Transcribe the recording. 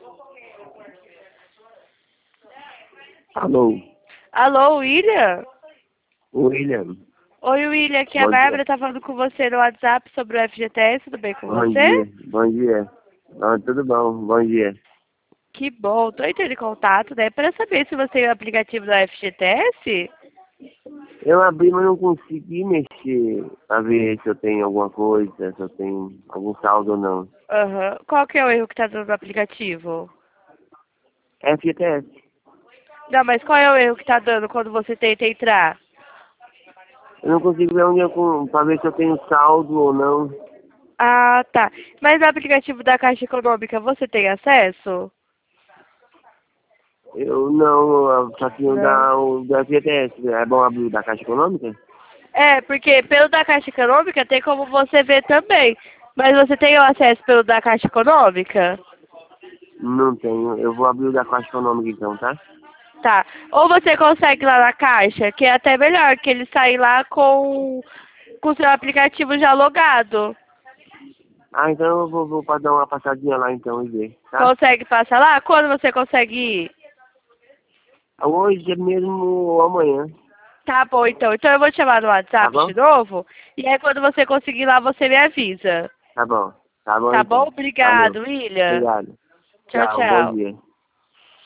Alô, Alô, William? William. Oi, William, aqui é a Bom dia. Bárbara, tá falando com você no WhatsApp sobre o FGTS, tudo bem com Bom você? dia, bom dia. Ah, tudo bom, bom dia. Que bom, tô entrando em contato, né, para saber se você tem o aplicativo do FGTS. Eu abri, mas não consegui mexer pra ver se eu tenho alguma coisa, se eu tenho algum saldo ou não. Aham. Qual que é o erro que tá dando no aplicativo? FGTS. Não, mas qual é o erro que tá dando quando você tenta entrar? Eu não consigo ver onde pra ver se eu tenho saldo ou não. Ah, tá. Mas no aplicativo da Caixa Econômica você tem acesso? Eu não, só tinha Não. o da FGTS. É bom abrir o da Caixa Econômica? É, porque pelo da Caixa Econômica tem como você ver também. Mas você tem o acesso pelo da Caixa Econômica? Não tenho. Eu vou abrir o da Caixa Econômica então, tá? Tá. Ou você consegue lá na Caixa, que é até melhor, que ele sai lá com o seu aplicativo já logado. Ah, então eu vou dar uma passadinha lá então e ver, tá? Consegue passar lá? Quando você consegue ir? Hoje mesmo ou amanhã, Tá bom, então. Então eu vou te chamar no tá WhatsApp bom? de novo. E aí quando você conseguir lá, você me avisa. Tá bom. Tá bom Tá bom? então. Valeu. Obrigado, William. Obrigado. Tchau, Tchau. Bom tchau. dia.